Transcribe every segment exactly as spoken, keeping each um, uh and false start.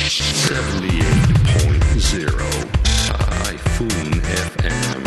セブンティーエイトポイントゼロ Typhoon エフエム。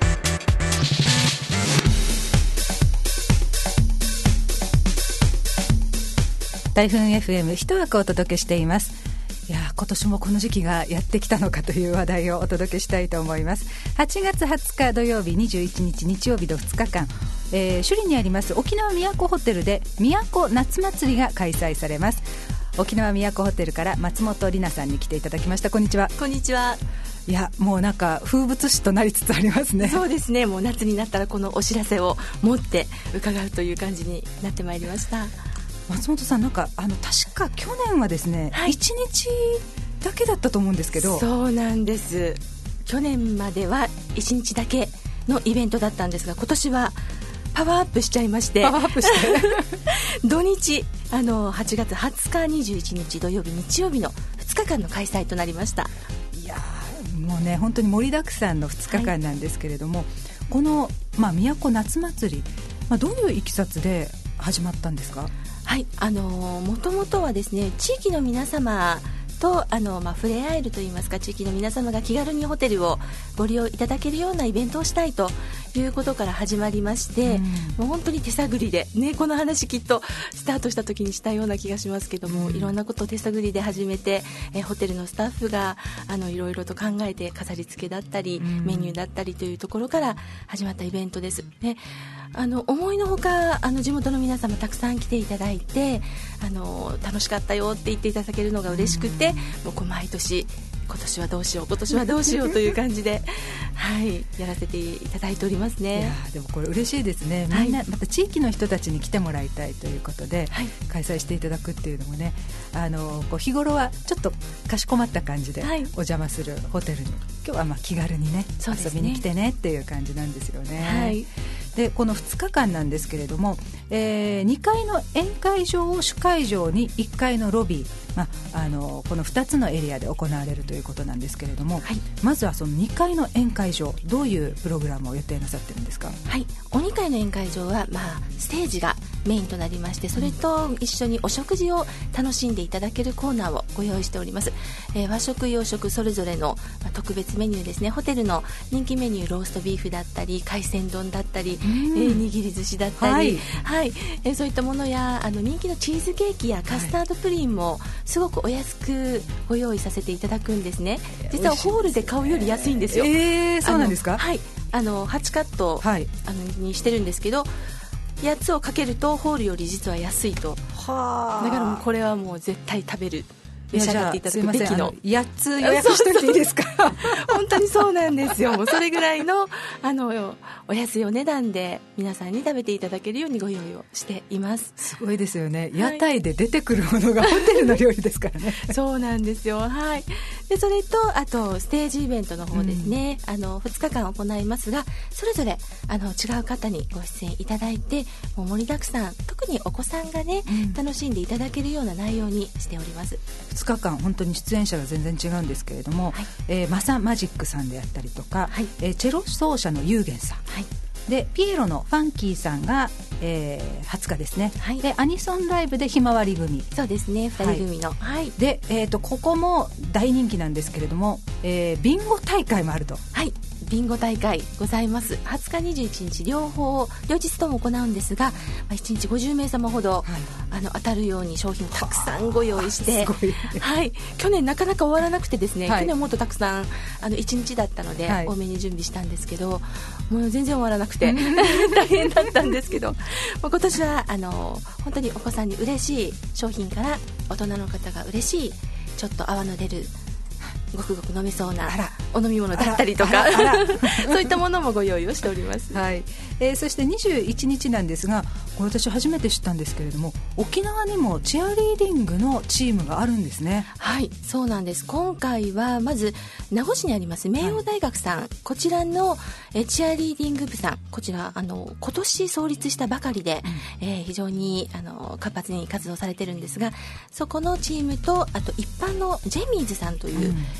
台風 エフエム 一枠お届けしています。いや今年もこの時期がやってきたのかという話題をお届けしたいと思います。はちがつはつか土曜日、にじゅういちにち日曜日のふつかかん、えー、首里にあります沖縄都ホテルで都夏祭りが開催されます。沖縄都ホテルから松本里奈さんに来ていただきました。こんにちは。 こんにちは。 いやもうなんか風物詩となりつつありますね。 そうですね、もう夏になったらこのお知らせを持って伺うという感じになってまいりました。 松本さん、なんかあの確か去年はですね、はい、いちにちだけだったと思うんですけど。 そうなんです。去年まではいちにちだけのイベントだったんですが、今年はパワーアップしちゃいまして、 パワーアップして土日あのはちがつはつかにじゅういちにち土曜日日曜日のふつかかんの開催となりました。 いやもうね本当に盛りだくさんのふつかかんなんですけれども、はい、この、まあ、都夏祭り、まあ、どういういきさつで始まったんですか？ はい、あのー、もともとはですね、地域の皆様とあの、まあ、触れ合えるといいますか、地域の皆様が気軽にホテルをご利用いただけるようなイベントをしたいということから始まりまして、うん、もう本当に手探りで、ね、この話きっとスタートした時にしたような気がしますけども、うん、いろんなことを手探りで始めて、えホテルのスタッフがあのいろいろと考えて飾り付けだったり、うん、メニューだったりというところから始まったイベントです。であの思いのほかあの地元の皆様たくさん来ていただいて、あの楽しかったよって言っていただけるのが嬉しくて、もうこう毎年今年はどうしよう今年はどうしようという感じではい、やらせていただいておりますね。 いやでもこれ嬉しいですね。みんな、はい、また地域の人たちに来てもらいたいということで、はい、開催していただくっていうのもね、あのこう日頃はちょっとかしこまった感じでお邪魔するホテルに、はい、今日はまあ気軽に ね, ね遊びに来てねっていう感じなんですよね。はい、でこのふつかかんなんですけれども、えー、にかいの宴会場を主会場にいっかいのロビー、まあ、あのこのふたつのエリアで行われるということなんですけれども、はい、まずはそのにかいの宴会場、どういうプログラムを予定なさってるんですか？ はい、おにかいの宴会場は、まあ、ステージがメインとなりまして、それと一緒にお食事を楽しんでいただけるコーナーをご用意しております。えー、和食洋食それぞれの、まあ、特別メニューですね。ホテルの人気メニュー、ローストビーフだったり海鮮丼だったり、えー、握り寿司だったり、はいはいえー、そういったものやあの人気のチーズケーキやカスタードプリンもすごくお安くご用意させていただくんですね。実はホールで買うより安いんですよ。 えー、そうなんですか？ はい、あのはちカット、はい、あのにしてるんですけど、やつをかけるとホールより実は安いと。はだからもうこれはもう絶対食べる、召し上がっていただくべきの。 やっつ予約しといていいですか？ 本当にそうなんですよ。もうそれぐらいの、あのお安いお値段で皆さんに食べていただけるようにご用意をしています。 すごいですよね。屋台で出てくるものがホテルの料理ですからね。 そうなんですよ。はい。でそれとあとステージイベントの方ですね、うん、あのふつかかん行いますが、それぞれあの違う方にご出演いただいて、もう盛りだくさん、特にお子さんがね、うん、楽しんでいただけるような内容にしております。 ふつかかん本当に出演者が全然違うんですけれども、はい、えー、マサマジックさんであったりとか、はい、えー、チェロ奏者のユーゲンさん、はい、でピエロのファンキーさんが、えー、はつかですね、はい、でアニソンライブでひまわり組、 そうですね、ふたり組の、はい、 で、えーと、ここも大人気なんですけれども、えー、ビンゴ大会もあると。 はい、ビンゴ大会ございます。はつかにじゅういちにち両方両日とも行うんですが、いちにちごじゅうめいさまほど、はい、あの当たるように商品たくさんご用意して、はい、去年なかなか終わらなくてですね、はい、去年もっとたくさんあのいちにちだったので、はい、多めに準備したんですけど、もう全然終わらなくて大変だったんですけど、今年はあの本当にお子さんに嬉しい商品から大人の方が嬉しいちょっと泡の出るごくごく飲めそうなお飲み物だったりとかそういったものもご用意をしております。 はい、えー、そしてにじゅういちにちなんですが、これ私初めて知ったんですけれども、沖縄にもチアリーディングのチームがあるんですね。 はい、そうなんです。今回はまず名護市にあります明陽大学さん、はい、こちらのえチアリーディング部さん、こちらあの今年創立したばかりで、うん、えー、非常にあの活発に活動されてるんですが、そこのチームと、あと一般のジェミーズさんという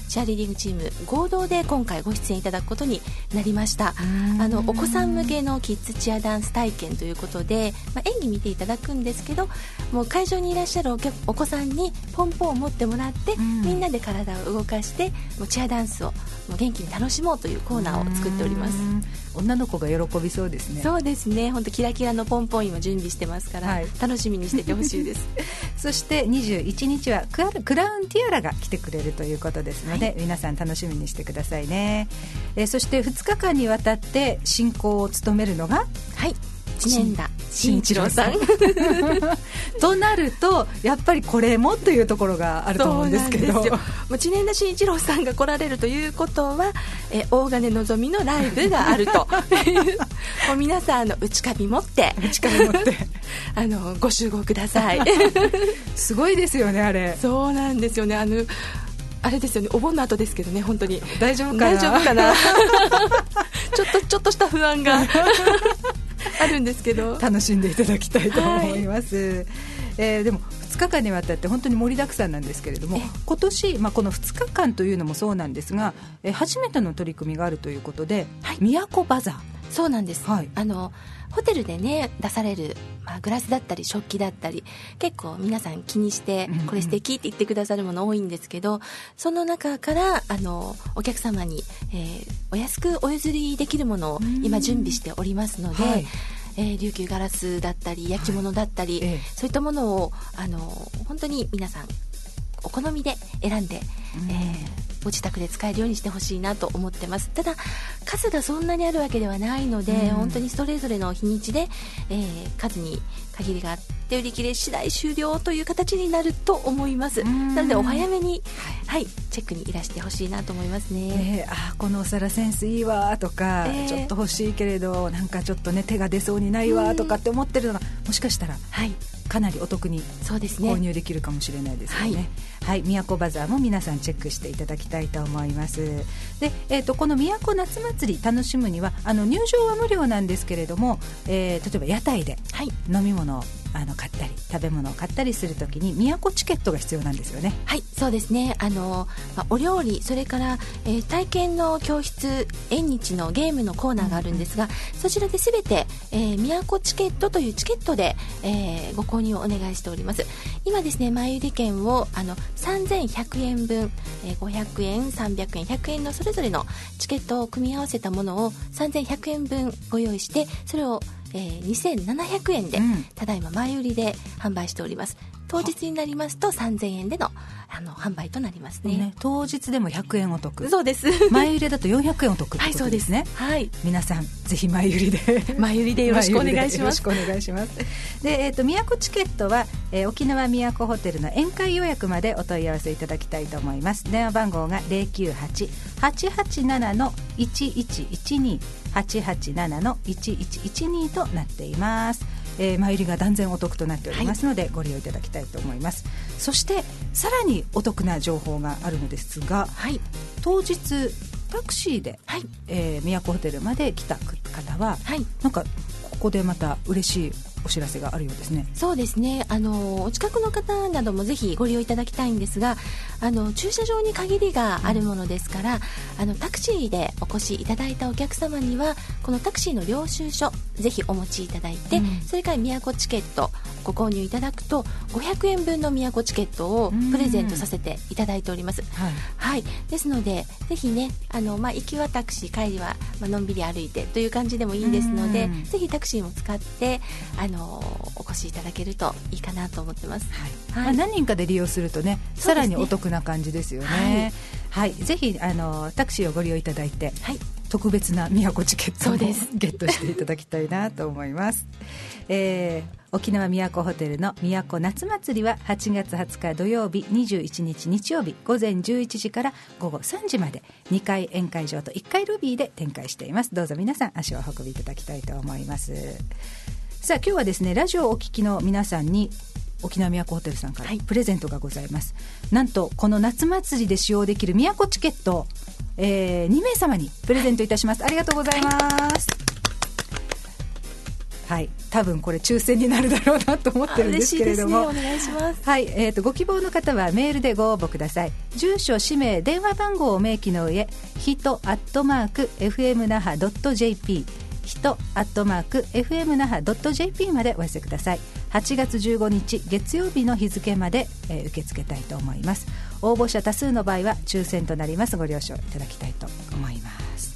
チアリーディングチーム合同で今回ご出演いただくことになりました。あのお子さん向けのキッズチアダンス体験ということで、まあ、演技見ていただくんですけど、もう会場にいらっしゃる お, お子さんにポンポンを持ってもらって、みんなで体を動かしてもうチアダンスをもう元気に楽しもうというコーナーを作っております。 女の子が喜びそうですね。 そうですね、本当キラキラのポンポン今準備してますから、はい、楽しみにしててほしいですそしてにじゅういちにちはクラウンティアラが来てくれるということですので、はい、皆さん楽しみにしてくださいね。えー、そしてふつかかんにわたって進行を務めるのが、 はい、知念田真一郎さんとなるとやっぱりこれもというところがあると思うんですけど、 そうなんですよ。もう知念田真一郎さんが来られるということは、え大金のぞみのライブがあるともう皆さんあの内カビ持って内カビ持ってあのご集合くださいすごいですよねあれ。 そうなんですよね。あのあれですよね、お盆の後ですけどね、本当に大丈夫かな大丈夫かなちょっとちょっとした不安があるんですけど、 楽しんでいただきたいと思います。はい、えー、でもふつかかんにわたって本当に盛りだくさんなんですけれども、今年、まあ、このふつかかんというのもそうなんですが、えー、初めての取り組みがあるということで、はい、都バザー。 そうなんです。 はい、 あのホテルでね出される、まあ、グラスだったり食器だったり結構皆さん気にしてこれ素敵って言ってくださるもの多いんですけど、うんうん、その中からあのお客様に、えー、お安くお譲りできるものを今準備しておりますので、はい、えー、琉球ガラスだったり焼き物だったり、はい、そういったものをあの本当に皆さんお好みで選んで、うん、えーご自宅で使えるようにしてほしいなと思ってます。ただ数がそんなにあるわけではないので、うん、本当にそれぞれの日にちで、えー、数に限りがあって売り切れ次第終了という形になると思います。なのでお早めに、はい、チェックにいらしてほしいなと思いますね。 えー、あこのお皿センスいいわとか、えー、ちょっと欲しいけれどなんかちょっとね手が出そうにないわとかって思ってるのがもしかしたら、はい、かなりお得に購入できるかもしれないですよね。はい、都バザーも皆さんチェックしていただきたいと思います。で、えー、とこの都夏祭り楽しむにはあの入場は無料なんですけれども、えー、例えば屋台で飲み物をあの買ったり食べ物を買ったりするときに都チケットが必要なんですよね。 はい、そうですね。あの、まあ、お料理それから、えー、体験の教室縁日のゲームのコーナーがあるんですが、うん、そちらで全て、えー、都チケットというチケットで、えー、ご購入をお願いしております。今ですね前売り券をあのさんぜんひゃくえんぶん、えー、ごひゃくえんさんびゃくえんひゃくえんのそれぞれのチケットを組み合わせたものをさんぜんひゃくえんぶんご用意して、それをえー、にせんななひゃくえんで、うん、ただいま前売りで販売しております。当日になりますとさんぜんえんでの、あの販売となります ね, ね当日でもひゃくえんお得。 そうです前売りだとよんひゃくえんお得ってことですね。 はい、そうです。はい、 皆さんぜひ前売りで前売りでよろしくお願いします。よろしくお願いしますで、えー、と都チケットは、えー、沖縄都ホテルの宴会予約までお問い合わせいただきたいと思います。電話番号が ゼロきゅうはち はちはちなな いちいちいちに はちはちなな いちいちいちに となっています。えー、前売りが断然お得となっておりますので、はい、ご利用いただきたいと思います。そしてさらにお得な情報があるのですが、はい、当日タクシーで、はい、えー、都ホテルまで来た方は、はい、なんかここでまた嬉しいお知らせがあるようですね。 そうですね。あのお近くの方などもぜひご利用いただきたいんですが、あの駐車場に限りがあるものですから、うん、あのタクシーでお越しいただいたお客様にはこのタクシーの領収書ぜひお持ちいただいて、うん、それから都チケットご購入いただくとごひゃくえんぶんの都チケットをプレゼントさせていただいております。はいはい、ですのでぜひね、あの、まあ、行きはタクシー帰りは、まあのんびり歩いてという感じでもいいですので、ぜひタクシーも使ってあのお越しいただけるといいかなと思ってます。 はいはい、まあ、何人かで利用すると ね, ねさらにお得な感じですよね。はい、はい、ぜひあのタクシーをご利用いただいて、はい、特別な都チケットをゲットしていただきたいなと思います。えー、沖縄都ホテルの都夏祭りははちがつはつか土曜日、にじゅういちにち日曜日午前じゅういちじから午後さんじまでにかい宴会場といっかいロビーで展開しています。どうぞ皆さん足をお運びいただきたいと思います。さあ今日はですねラジオをお聞きの皆さんに沖縄都ホテルさんからプレゼントがございます。はい、なんとこの夏祭りで使用できる都チケットを、えー、にめいさまにプレゼントいたします。ありがとうございます。はい、 はい、多分これ抽選になるだろうなと思ってるんですけれども、 嬉しいですね、お願いします。 はい、えーと、ご希望の方はメールでご応募ください。住所、氏名、電話番号を明記の上、ヒトアットマーク エフエム那覇ドットジェーピー ヒトアットマーク エフエム那覇ドットジェーピー までお寄せください。はちがつじゅうごにち月曜日の日付まで、えー、受け付けたいと思います。応募者多数の場合は抽選となります。ご了承いただきたいと思います。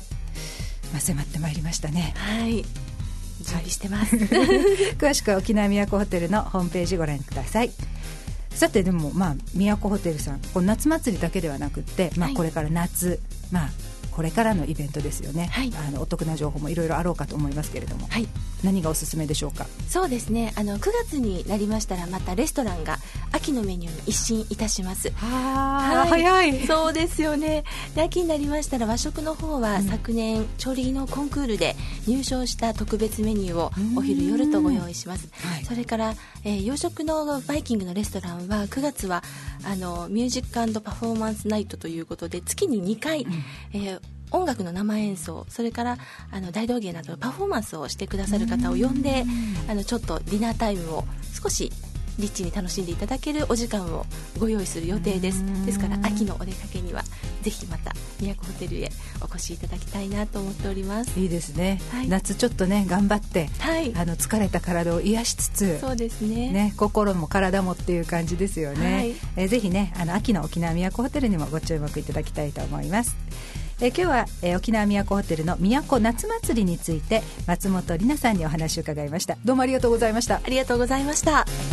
まあ、迫ってまいりましたね。 はい、準備してます、はい、 詳しくは沖縄都ホテルのホームページご覧ください。さてでも、まあ、都ホテルさん、この夏祭りだけではなくって、まあ、これから夏、はい、まあこれからのイベントですよね、はい、あのお得な情報もいろいろあろうかと思いますけれども、はい、何がおすすめでしょうか。 そうですね、あのくがつになりましたらまたレストランが秋のメニューに一新いたします。 は、はい、早い。 そうですよね。で秋になりましたら和食の方は、うん、昨年調理技能コンクールで入賞した特別メニューをお昼夜とご用意します、はい、それから、えー、洋食のバイキングのレストランはくがつはあのミュージック&パフォーマンスナイトということで月ににかい、うん、えー音楽の生演奏、それからあの大道芸などのパフォーマンスをしてくださる方を呼んで、あのちょっとディナータイムを少しリッチに楽しんでいただけるお時間をご用意する予定です。ですから秋のお出かけにはぜひまた都ホテルへお越しいただきたいなと思っております。 いいですね、はい、夏ちょっとね頑張って、はい、あの疲れた体を癒しつつ、 そうですね、 ね、心も体もっていう感じですよね、はい、えー、ぜひねあの秋の沖縄都ホテルにもご注目いただきたいと思います。え今日は、えー、沖縄都ホテルの都夏祭りについて松本里奈さんにお話を伺いました。どうもありがとうございました。 ありがとうございました。